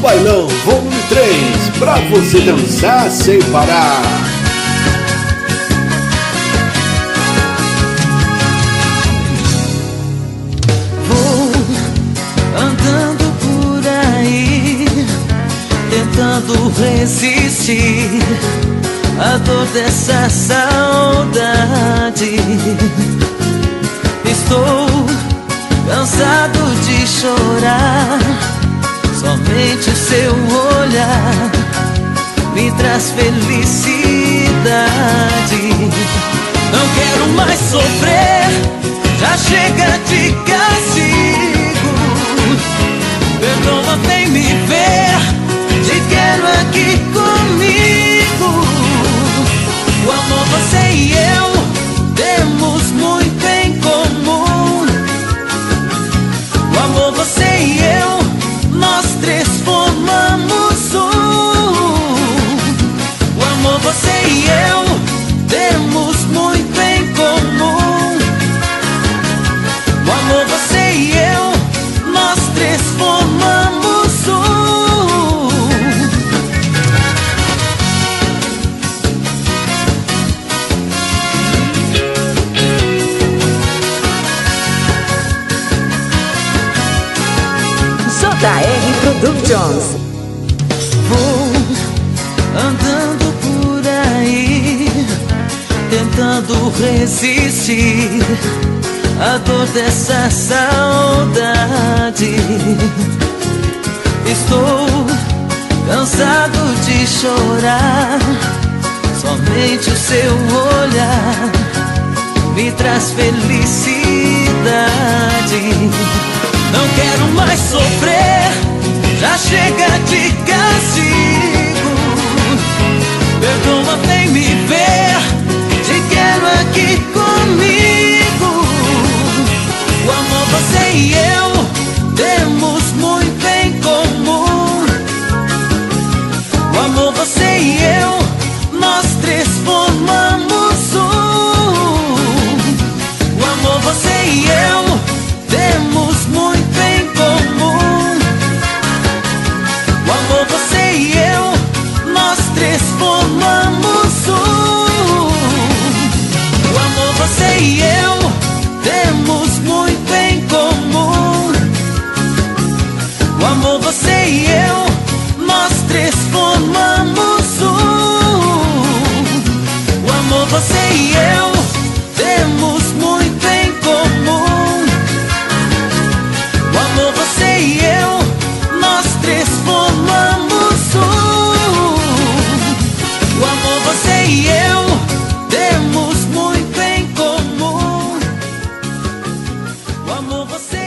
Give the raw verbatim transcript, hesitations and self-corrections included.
Bailão Volume três, pra você dançar sem parar. Vou andando por aí, tentando resistir à dor dessa saudade. Estou cansado de chorar, somente o seu olhar me traz felicidade. Não quero mais sofrer, já chega de castigo. Perdoa, vem me ver, te quero aqui comigo. O amor, você e eu temos muito em comum. O amor, você e eu, nós três formamos um. O amor, você e eu temos muito em comum. O amor, você e eu, nós três formamos um. J R Productions. Vou andando por aí, tentando resistir à dor dessa saudade. Estou cansado de chorar, somente o seu olhar me traz felicidade. Não quero mais sofrer, já chega de castigo. Perdoa, vem me ver, te quero aqui comigo. O amor, você e eu temos muito em comum. O amor, você e eu, nós três formamos um. O amor, você e eu temos muito em comum. O amor, você e eu, nós três formamos um. O amor, você e eu temos muito em comum. O amor, você e eu, nós três formamos um. O amor, você e eu temos muito em comum. O amor, você e eu, nós três formamos um. O amor, você e eu temos muito em comum. O amor, você